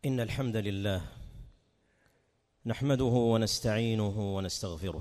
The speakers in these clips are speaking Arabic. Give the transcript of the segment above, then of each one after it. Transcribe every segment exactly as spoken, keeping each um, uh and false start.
إن الحمد لله نحمده ونستعينه ونستغفره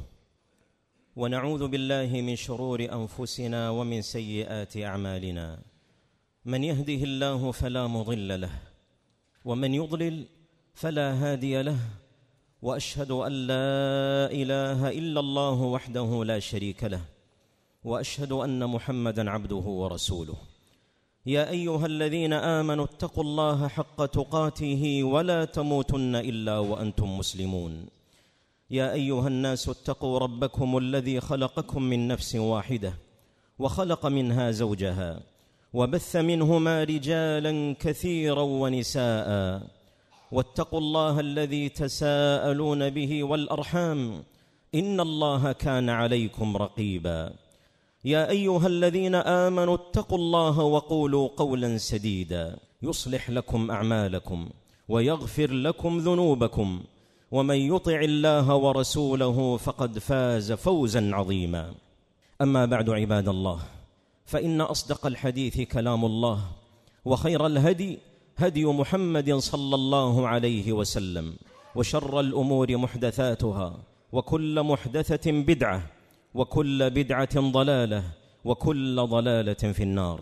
ونعوذ بالله من شرور أنفسنا ومن سيئات أعمالنا. من يهده الله فلا مضل له ومن يضلل فلا هادي له، وأشهد أن لا إله إلا الله وحده لا شريك له، وأشهد أن محمدًا عبده ورسوله. يا أيها الذين آمنوا اتقوا الله حق تقاته ولا تموتن إلا وأنتم مسلمون. يا أيها الناس اتقوا ربكم الذي خلقكم من نفس واحدة وخلق منها زوجها وبث منهما رجالا كثيرا ونساء، واتقوا الله الذي تساءلون به والأرحام إن الله كان عليكم رقيبا. يا أيها الذين آمنوا اتقوا الله وقولوا قولا سديدا يصلح لكم أعمالكم ويغفر لكم ذنوبكم، ومن يطع الله ورسوله فقد فاز فوزا عظيما. أما بعد عباد الله، فإن أصدق الحديث كلام الله، وخير الهدي هدي محمد صلى الله عليه وسلم، وشر الأمور محدثاتها، وكل محدثة بدعة، وكل بدعة ضلالة، وكل ضلالة في النار.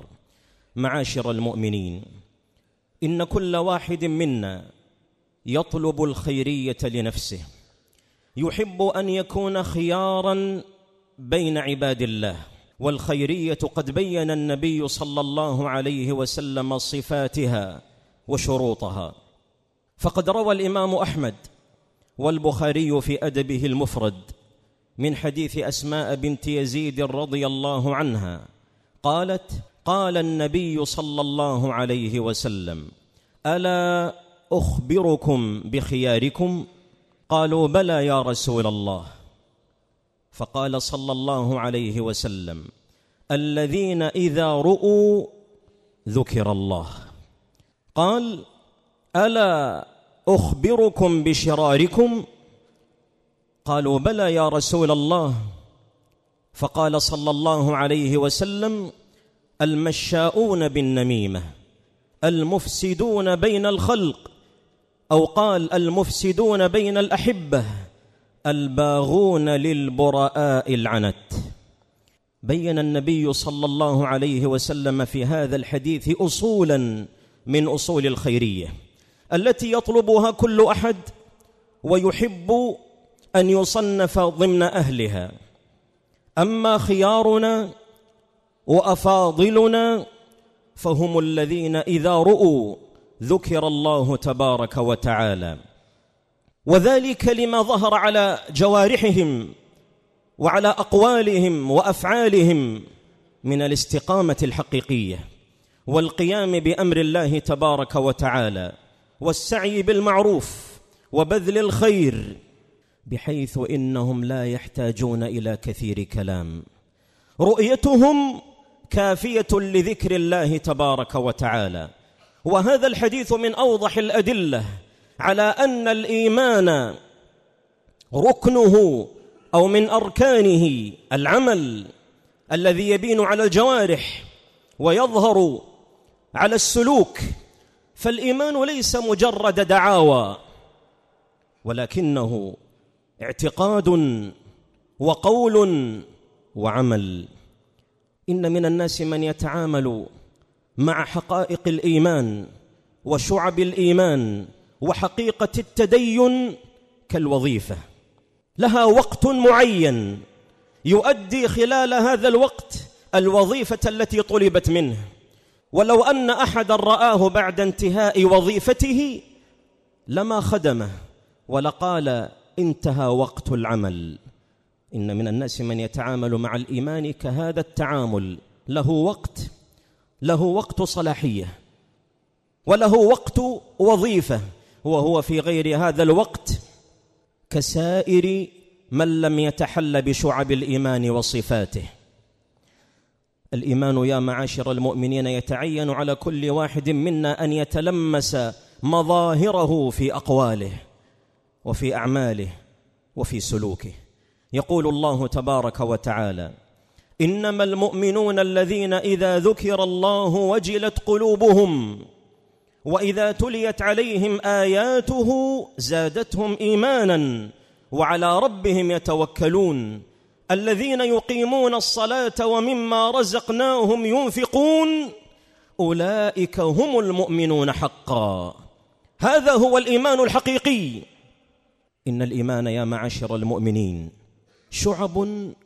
معاشر المؤمنين، إن كل واحد منا يطلب الخيرية لنفسه، يحب أن يكون خياراً بين عباد الله. والخيرية قد بين النبي صلى الله عليه وسلم صفاتها وشروطها، فقد روى الإمام أحمد والبخاري في أدبه المفرد من حديث أسماء بنت يزيد رضي الله عنها قالت: قال النبي صلى الله عليه وسلم: ألا أخبركم بخياركم؟ قالوا: بلى يا رسول الله. فقال صلى الله عليه وسلم: الذين إذا رؤوا ذكر الله. قال: ألا أخبركم بشراركم؟ قالوا: بلى يا رسول الله. فقال صلى الله عليه وسلم: المشاؤون بالنميمة، المفسدون بين الخلق، أو قال المفسدون بين الأحبة، الباغون للبراء العنت. بين النبي صلى الله عليه وسلم في هذا الحديث أصولا من أصول الخيرية التي يطلبها كل أحد ويحب أن يصنف ضمن أهلها. أما خيارنا وأفاضلنا فهم الذين إذا رؤوا ذكر الله تبارك وتعالى، وذلك لما ظهر على جوارحهم وعلى أقوالهم وأفعالهم من الاستقامة الحقيقية والقيام بأمر الله تبارك وتعالى والسعي بالمعروف وبذل الخير، بحيث إنهم لا يحتاجون إلى كثير كلام. رؤيتهم كافية لذكر الله تبارك وتعالى. وهذا الحديث من أوضح الأدلة على أن الإيمان ركنه أو من أركانه العمل الذي يبين على الجوارح ويظهر على السلوك. فالإيمان ليس مجرد دعاوى، ولكنه اعتقاد وقول وعمل. إن من الناس من يتعامل مع حقائق الإيمان وشعب الإيمان وحقيقة التدين كالوظيفة، لها وقت معين يؤدي خلال هذا الوقت الوظيفة التي طلبت منه، ولو أن أحدا رآه بعد انتهاء وظيفته لما خدمه ولقال انتهى وقت العمل. إن من الناس من يتعامل مع الإيمان كهذا التعامل، له وقت له وقت صلاحية وله وقت وظيفة، وهو في غير هذا الوقت كسائر من لم يتحل بشعب الإيمان وصفاته. الإيمان يا معاشر المؤمنين يتعين على كل واحد منا أن يتلمس مظاهره في أقواله وفي أعماله وفي سلوكه. يقول الله تبارك وتعالى: إنما المؤمنون الذين إذا ذكر الله وجلت قلوبهم وإذا تليت عليهم آياته زادتهم إيمانا وعلى ربهم يتوكلون الذين يقيمون الصلاة ومما رزقناهم ينفقون أولئك هم المؤمنون حقا. هذا هو الإيمان الحقيقي. إن الإيمان يا معاشر المؤمنين شعب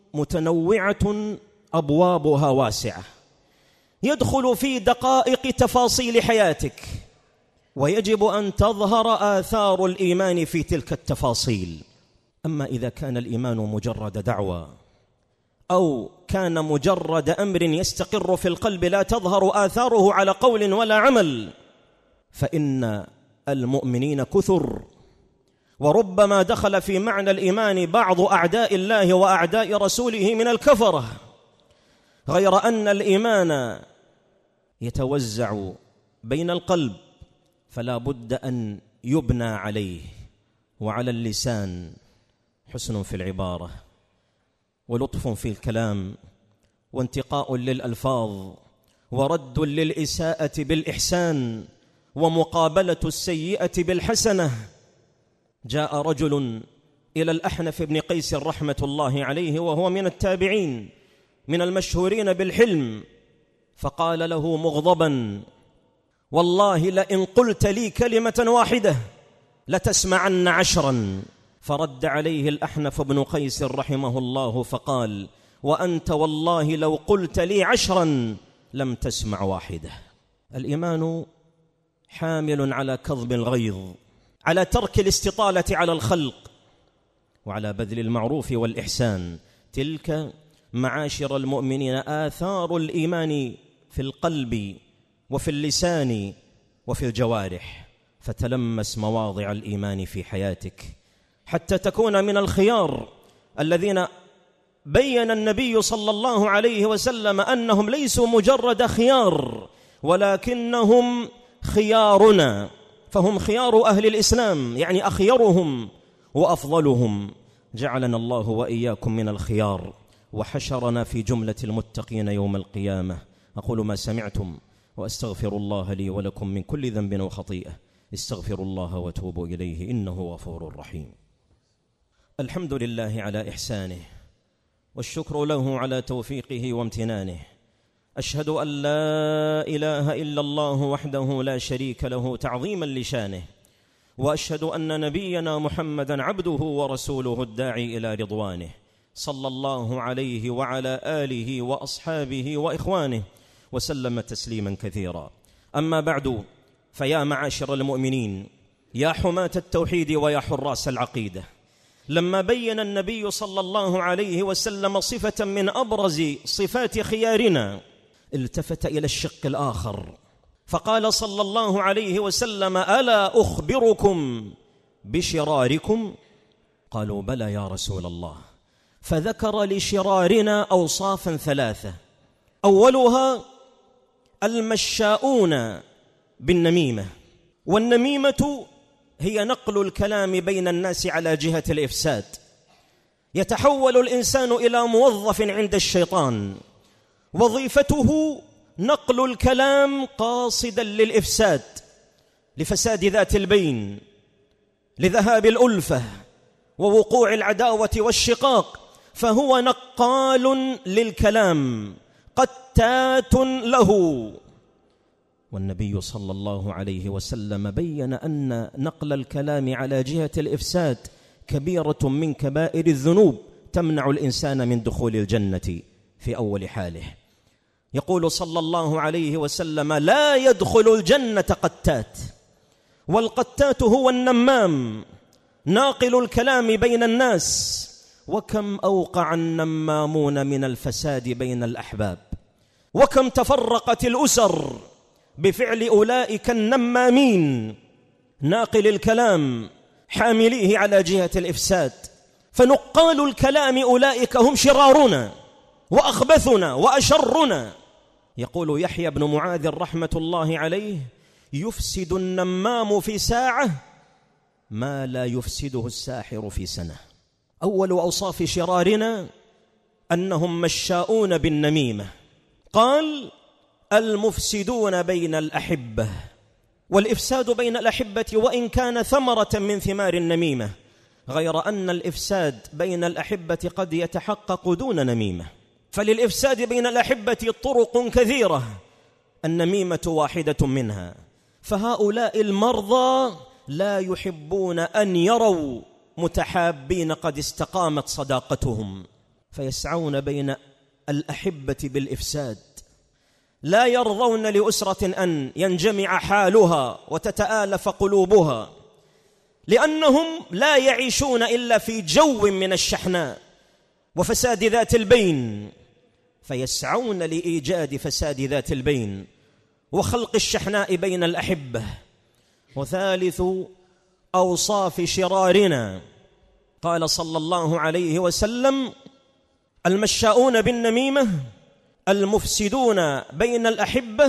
متنوعة أبوابها واسعة، يدخل في دقائق تفاصيل حياتك، ويجب أن تظهر آثار الإيمان في تلك التفاصيل. أما إذا كان الإيمان مجرد دعوة أو كان مجرد أمر يستقر في القلب لا تظهر آثاره على قول ولا عمل، فإن المؤمنين كثر، وربما دخل في معنى الإيمان بعض أعداء الله وأعداء رسوله من الكفرة، غير أن الإيمان يتوزع بين القلب، فلا بد أن يبنى عليه وعلى اللسان حسن في العبارة ولطف في الكلام وانتقاء للألفاظ ورد للإساءة بالإحسان ومقابلة السيئة بالحسنة. جاء رجل إلى الأحنف بن قيس رحمة الله عليه وهو من التابعين من المشهورين بالحلم، فقال له مغضبا: والله لئن قلت لي كلمة واحدة لتسمعن عشرا. فرد عليه الأحنف بن قيس رحمه الله فقال: وأنت والله لو قلت لي عشرا لم تسمع واحدة. الإيمان حامل على كظم الغيظ، على ترك الاستطالة على الخلق، وعلى بذل المعروف والإحسان. تلك معاشر المؤمنين آثار الإيمان في القلب وفي اللسان وفي الجوارح، فتلمس مواضع الإيمان في حياتك حتى تكون من الخيار الذين بين النبي صلى الله عليه وسلم أنهم ليسوا مجرد خيار ولكنهم خيارنا، فهم خيار أهل الإسلام، يعني أخيرهم وأفضلهم. جعلنا الله وإياكم من الخيار وحشرنا في جملة المتقين يوم القيامة. أقول ما سمعتم وأستغفر الله لي ولكم من كل ذنب وخطيئة، استغفروا الله وتوبوا إليه إنه غفور رحيم. الحمد لله على إحسانه والشكر له على توفيقه وامتنانه. أشهد أن لا إله إلا الله وحده لا شريك له تعظيما لشانه، وأشهد أن نبينا محمدا عبده ورسوله الداعي إلى رضوانه، صلى الله عليه وعلى آله وأصحابه وإخوانه وسلم تسليما كثيرا. أما بعد، فيا معاشر المؤمنين، يا حماة التوحيد ويا حراس العقيدة، لما بين النبي صلى الله عليه وسلم صفة من أبرز صفات خيارنا التفت إلى الشق الآخر فقال صلى الله عليه وسلم: ألا أخبركم بشراركم؟ قالوا: بلى يا رسول الله. فذكر لشرارنا أوصافا ثلاثة، أولها المشاؤون بالنميمة، والنميمة هي نقل الكلام بين الناس على جهة الإفساد. يتحول الإنسان إلى موظف عند الشيطان، وظيفته نقل الكلام قاصدا للإفساد، لفساد ذات البين، لذهاب الألفة ووقوع العداوة والشقاق، فهو نقال للكلام قتات له. والنبي صلى الله عليه وسلم بين أن نقل الكلام على جهة الإفساد كبيرة من كبائر الذنوب تمنع الإنسان من دخول الجنة في أول حاله. يقول صلى الله عليه وسلم: لا يدخل الجنة قتات. والقتات هو النمام، ناقل الكلام بين الناس. وكم أوقع النمامون من الفساد بين الأحباب، وكم تفرقت الأسر بفعل أولئك النمامين، ناقل الكلام حامليه على جهة الإفساد. فنقال الكلام أولئك هم شرارنا وأخبثنا وأشرنا. يقول يحيى بن معاذ رحمة الله عليه: يفسد النمام في ساعة ما لا يفسده الساحر في سنة. أول أوصاف شرارنا أنهم مشاؤون بالنميمة. قال: المفسدون بين الأحبة. والإفساد بين الأحبة وإن كان ثمرة من ثمار النميمة، غير أن الإفساد بين الأحبة قد يتحقق دون نميمة، فللإفساد بين الأحبة طرق كثيرة، النميمة واحدة منها. فهؤلاء المرضى لا يحبون أن يروا متحابين قد استقامت صداقتهم، فيسعون بين الأحبة بالإفساد. لا يرضون لأسرة أن ينجمع حالها وتتآلف قلوبها، لأنهم لا يعيشون إلا في جو من الشحناء وفساد ذات البين، فيسعون لإيجاد فساد ذات البين وخلق الشحناء بين الأحبة. وثالث أوصاف شرارنا قال صلى الله عليه وسلم: المشاؤون بالنميمة، المفسدون بين الأحبة،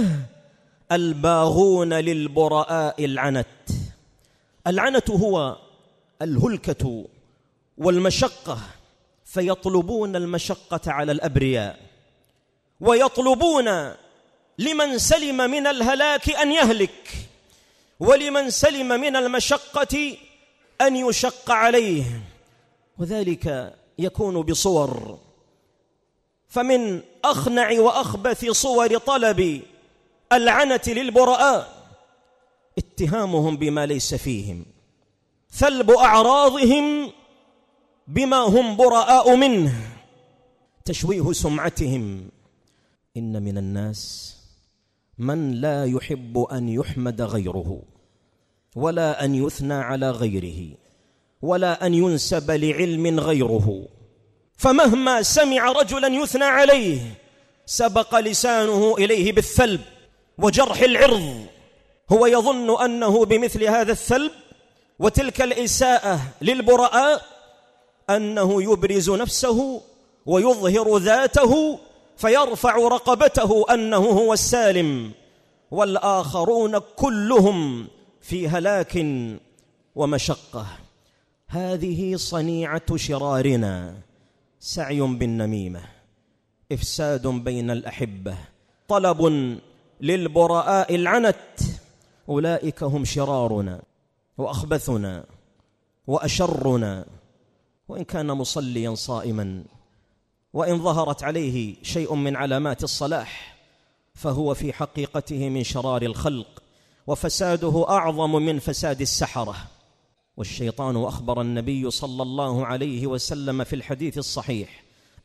الباغون للبراء العنت. العنة هو الهلكة والمشقة، فيطلبون المشقة على الأبرياء، ويطلبون لمن سلم من الهلاك أن يهلك، ولمن سلم من المشقة أن يشق عليه، وذلك يكون بصور. فمن أخنع وأخبث صور طلب العنة للبراء اتهامهم بما ليس فيهم، ثلب أعراضهم بما هم براء منه، تشويه سمعتهم. إن من الناس من لا يحب أن يحمد غيره، ولا أن يثنى على غيره، ولا أن ينسب لعلم غيره، فمهما سمع رجلا يثنى عليه سبق لسانه إليه بالثلب وجرح العرض. هو يظن أنه بمثل هذا الثلب وتلك الإساءة للبراء أنه يبرز نفسه ويظهر ذاته فيرفع رقبته أنه هو السالم، والآخرون كلهم في هلاك ومشقة. هذه صنيعة شرارنا: سعي بالنميمة، إفساد بين الأحبة، طلب للبراء العنت. أولئك هم شرارنا وأخبثنا وأشرنا، وإن كان مصليا صائما، وإن ظهرت عليه شيء من علامات الصلاح، فهو في حقيقته من شرار الخلق، وفساده أعظم من فساد السحرة. والشيطان أخبر النبي صلى الله عليه وسلم في الحديث الصحيح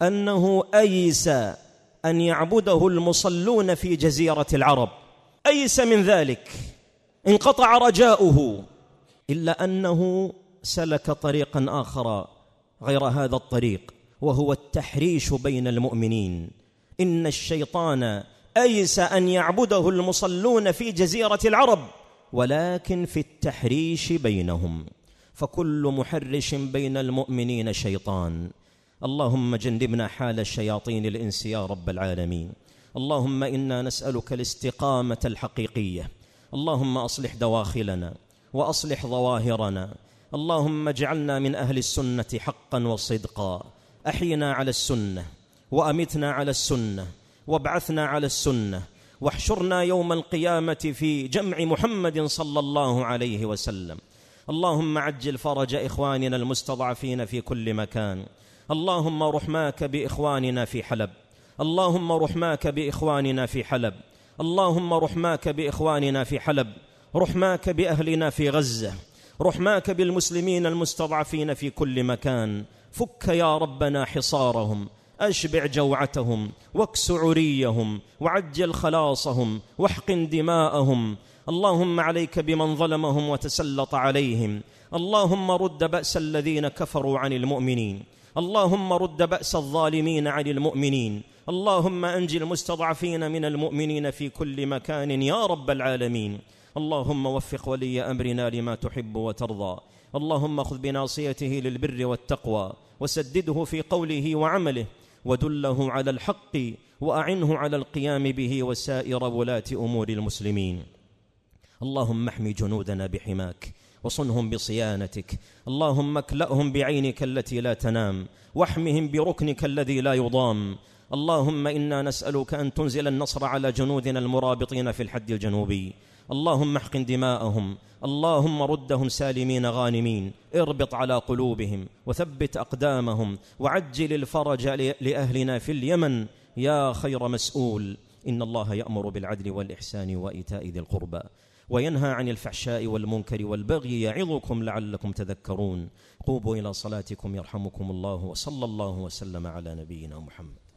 أنه أيس أن يعبده المصلون في جزيرة العرب، أيس من ذلك، انقطع رجاؤه، إلا أنه سلك طريقا آخر غير هذا الطريق، وهو التحريش بين المؤمنين. إن الشيطان أيس أن يعبده المصلون في جزيرة العرب، ولكن في التحريش بينهم، فكل محرش بين المؤمنين شيطان. اللهم جنبنا حال الشياطين الإنس يا رب العالمين. اللهم إنا نسألك الاستقامة الحقيقية. اللهم أصلح دواخلنا وأصلح ظواهرنا. اللهم اجعلنا من أهل السنة حقا وصدقا. أحينا على السنة وأمتنا على السنة وابعثنا على السنة، واحشرنا يوم القيامة في جمع محمد صلى الله عليه وسلم. اللهم عجل فرج إخواننا المستضعفين في كل مكان. اللهم رحماك بإخواننا في حلب. اللهم رحماك بإخواننا في حلب. اللهم رحماك بإخواننا في حلب. رحماك بأهلنا في غزة. رحماك بالمسلمين المستضعفين في كل مكان. فك يا ربنا حصارهم، أشبع جوعتهم، واكس عريهم، وعجل خلاصهم، واحقن دماءهم. اللهم عليك بمن ظلمهم وتسلط عليهم. اللهم رد بأس الذين كفروا عن المؤمنين. اللهم رد بأس الظالمين عن المؤمنين. اللهم أنجي المستضعفين من المؤمنين في كل مكان يا رب العالمين. اللهم وفق ولي أمرنا لما تحب وترضى. اللهم خذ بناصيته للبر والتقوى، وسدده في قوله وعمله، ودله على الحق، وأعنه على القيام به وسائر ولاة أمور المسلمين. اللهم احمي جنودنا بحماك، وصنهم بصيانتك. اللهم اكلأهم بعينك التي لا تنام، واحمهم بركنك الذي لا يضام. اللهم إنا نسألك أن تنزل النصر على جنودنا المرابطين في الحد الجنوبي. اللهم احقن دماءهم، اللهم ردهم سالمين غانمين، اربط على قلوبهم وثبت أقدامهم، وعجل الفرج لأهلنا في اليمن يا خير مسؤول. إن الله يأمر بالعدل والإحسان وإيتاء ذي القربى وينهى عن الفحشاء والمنكر والبغي يعظكم لعلكم تذكرون. قوموا إلى صلاتكم يرحمكم الله، وصلى الله وسلم على نبينا محمد.